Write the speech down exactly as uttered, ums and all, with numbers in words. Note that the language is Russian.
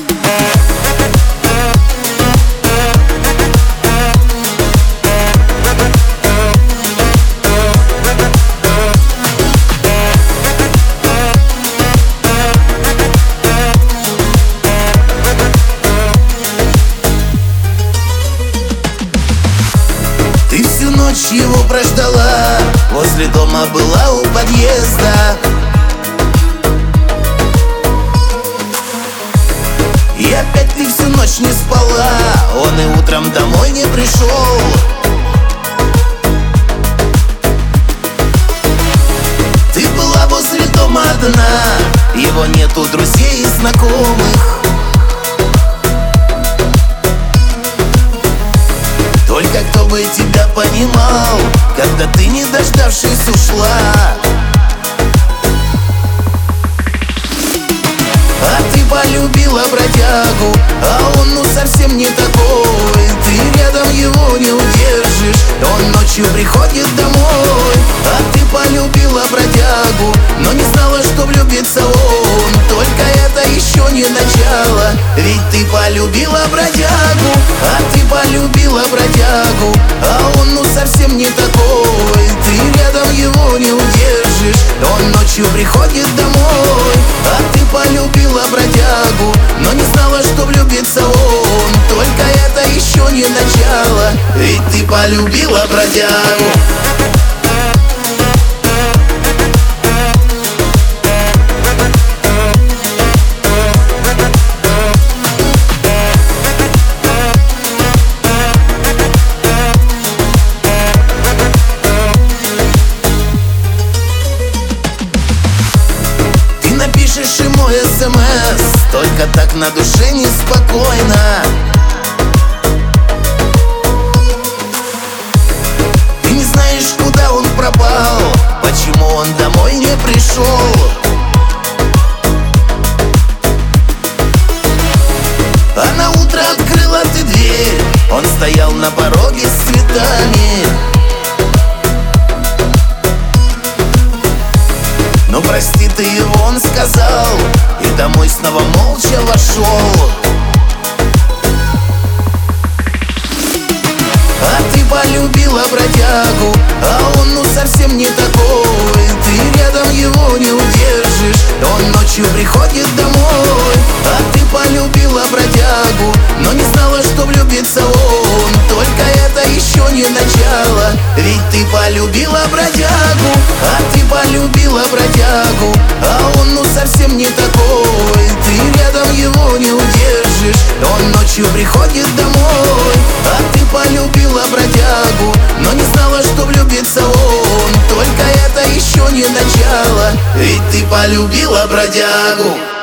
Ты всю ночь его прождала, возле дома была у подъезда. И опять ты всю ночь не спала, он и утром домой не пришел. Ты была возле дома одна, его нету друзей и знакомых. Только кто бы тебя понимал, когда ты, не дождавшись, ушла. А ты полюбила бродягу, а он ну совсем не такой. Ты рядом его не удержишь, он ночью приходит домой. А ты полюбила бродягу, но не знала, что влюбится он. Только это еще не начало, ведь ты полюбила бродягу. А ты полюбила бродягу, а он ну совсем не такой. Ты рядом его не удержишь, он ночью приходит домой. А ты полюбила бродягу, но не знала, что влюбится он. Только это еще не начало, ведь ты полюбила бродягу. Пишешь ему смс, только так на душе неспокойно. Ты не знаешь, куда он пропал, почему он домой не пришел. А на утро открыла ты дверь, он стоял на пороге с цветами. Ну прости ты его, он сказал, и домой снова молча вошел. А ты полюбила бродягу, а он ну совсем не такой. Ты рядом его не удержишь, он ночью приходит домой. А ты полюбила бродягу, но не знала, что влюбится он. Только это еще не начало, ведь ты полюбила бродягу. А ты полюбила бродягу, а он ну совсем не такой. Ты рядом его не удержишь, он ночью приходит домой. А ты полюбила бродягу, но не знала, что влюбится он. Только это еще не начало, ведь ты полюбила бродягу.